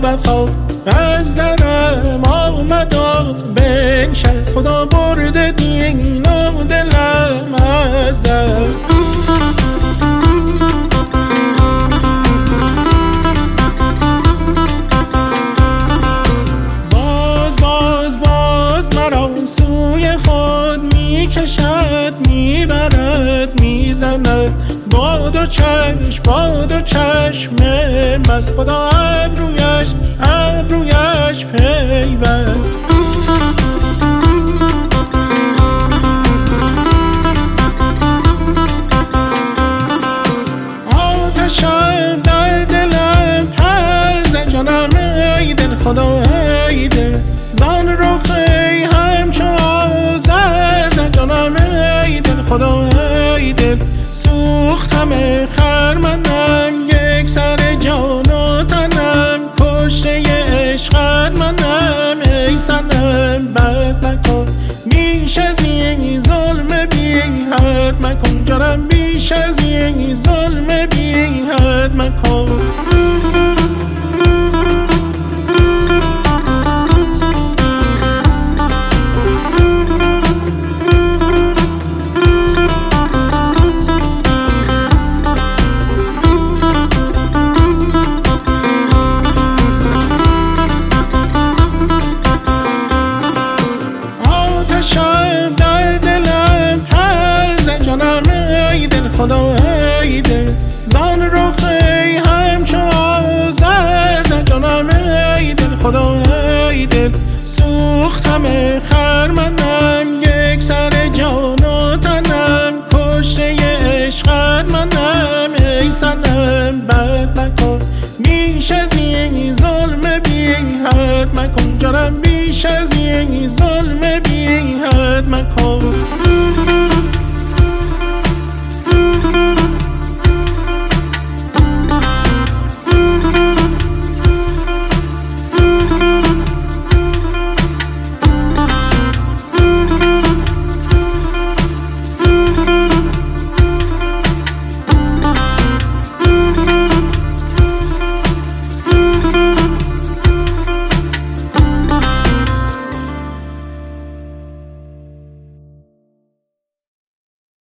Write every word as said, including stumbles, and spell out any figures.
وفا از درم آمد و بنشست. خدا برده دین و دلم از دست. باز باز باز مرا سوی خود میکشد، میبرد میزند با دو چشم با دو چشم مست. خدا ابرویش ابرویش پیوست. آتشم در دلم ترز جانم ای دل خدا ای دل. زان رخ همچو آذر جانم ای دل خدا ای دل. سوختم خرمنم یک سر جان و تنم، کشته عشقت منم ای صنم بد نکن. بیش از این ظلم بی حد مکن جانم، بیش از این ظلم بی حد مکن. خدا ای دل. زان رخ همچو آذر جانم ای دل خدا ای دل. سوختم خرمنم یک سر جان و تنم، کشته عشقت منم ای صنم بد نکن. بیش از این ظلم بی حد مکن جانم، بیش از این ظلم بی حد مکن.